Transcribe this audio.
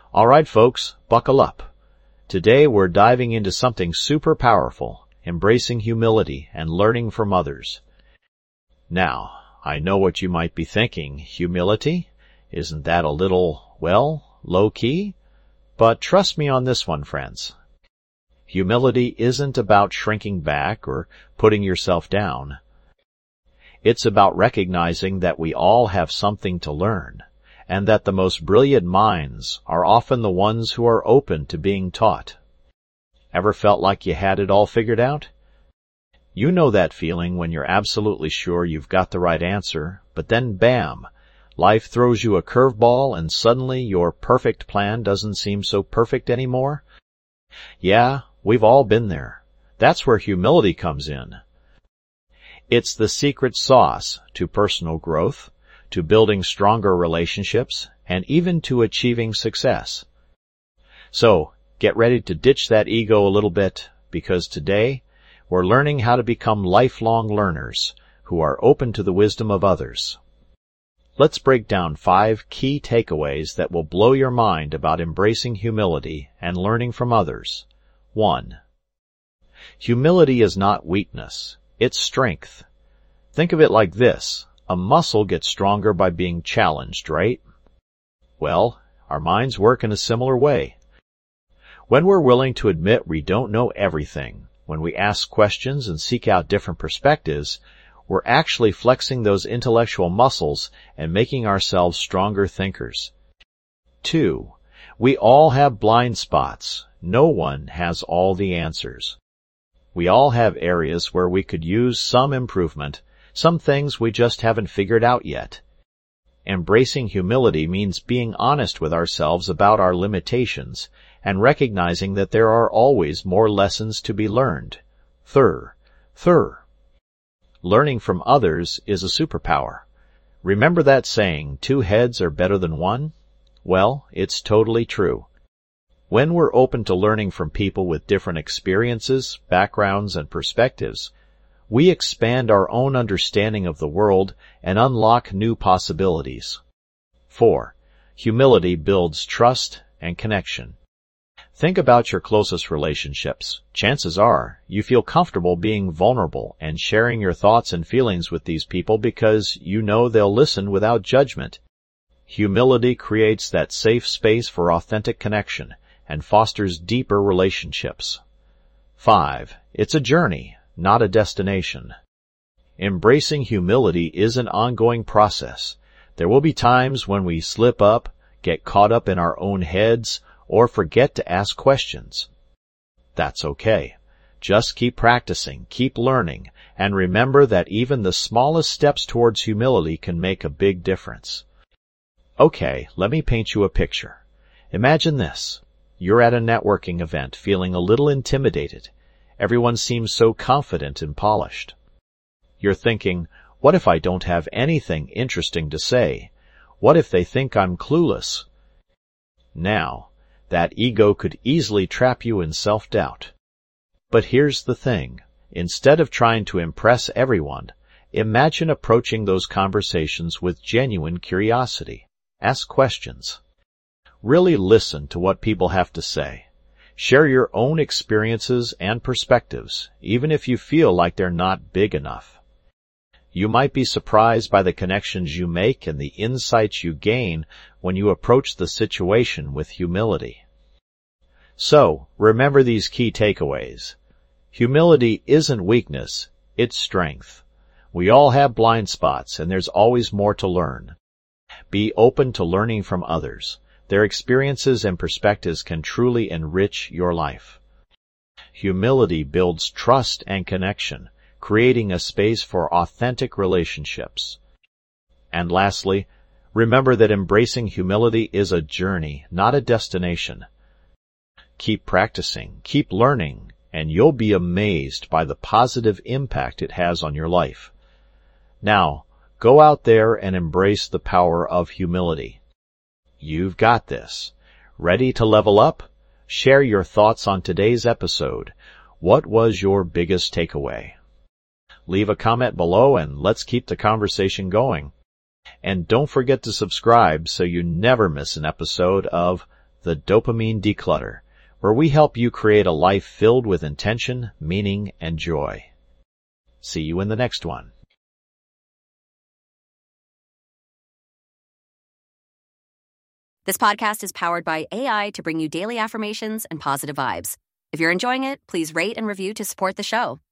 All right, folks, buckle up. Today we're diving into something super powerful, embracing humility and learning from others. Now, I know what you might be thinking. Humility? Isn't that a little, well, low-key? But trust me on this one, friends. Humility isn't about shrinking back or putting yourself down. It's about recognizing that we all have something to learn, and that the most brilliant minds are often the ones who are open to being taught. Ever felt like you had it all figured out? You know that feeling when you're absolutely sure you've got the right answer, but then bam, life throws you a curveball and suddenly your perfect plan doesn't seem so perfect anymore? Yeah, we've all been there. That's where humility comes in. It's the secret sauce to personal growth, to building stronger relationships, and even to achieving success. So, get ready to ditch that ego a little bit, because today we're learning how to become lifelong learners who are open to the wisdom of others. Let's break down 5 key takeaways that will blow your mind about embracing humility and learning from others. 1. Humility is not weakness, it's strength. Think of it like this. A muscle gets stronger by being challenged, right? Well, our minds work in a similar way. When we're willing to admit we don't know everything, when we ask questions and seek out different perspectives, we're actually flexing those intellectual muscles and making ourselves stronger thinkers. 2. We all have blind spots. No one has all the answers. We all have areas where we could use some improvement, some things we just haven't figured out yet. Embracing humility means being honest with ourselves about our limitations and recognizing that there are always more lessons to be learned. Third, learning from others is a superpower. Remember that saying, 2 heads are better than 1? Well, it's totally true. When we're open to learning from people with different experiences, backgrounds, and perspectives, we expand our own understanding of the world and unlock new possibilities. 4. Humility builds trust and connection. Think about your closest relationships. Chances are you feel comfortable being vulnerable and sharing your thoughts and feelings with these people because you know they'll listen without judgment. Humility creates that safe space for authentic connection and fosters deeper relationships. 5. It's a journey, not a destination. Embracing humility is an ongoing process. There will be times when we slip up, get caught up in our own heads, or forget to ask questions. That's okay. Just keep practicing, keep learning, and remember that even the smallest steps towards humility can make a big difference. Okay, let me paint you a picture. Imagine this. You're at a networking event feeling a little intimidated. Everyone seems so confident and polished. You're thinking, what if I don't have anything interesting to say? What if they think I'm clueless? Now, that ego could easily trap you in self-doubt. But here's the thing. Instead of trying to impress everyone, imagine approaching those conversations with genuine curiosity. Ask questions. Really listen to what people have to say. Share your own experiences and perspectives, even if you feel like they're not big enough. You might be surprised by the connections you make and the insights you gain when you approach the situation with humility. So, remember these key takeaways. Humility isn't weakness, it's strength. We all have blind spots, and there's always more to learn. Be open to learning from others. Their experiences and perspectives can truly enrich your life. Humility builds trust and connection, creating a space for authentic relationships. And lastly, remember that embracing humility is a journey, not a destination. Keep practicing, keep learning, and you'll be amazed by the positive impact it has on your life. Now, go out there and embrace the power of humility. You've got this. Ready to level up? Share your thoughts on today's episode. What was your biggest takeaway? Leave a comment below and let's keep the conversation going. And don't forget to subscribe so you never miss an episode of the Dopamine Declutter, where we help you create a life filled with intention, meaning, and joy. See you in the next one. This podcast is powered by AI to bring you daily affirmations and positive vibes. If you're enjoying it, please rate and review to support the show.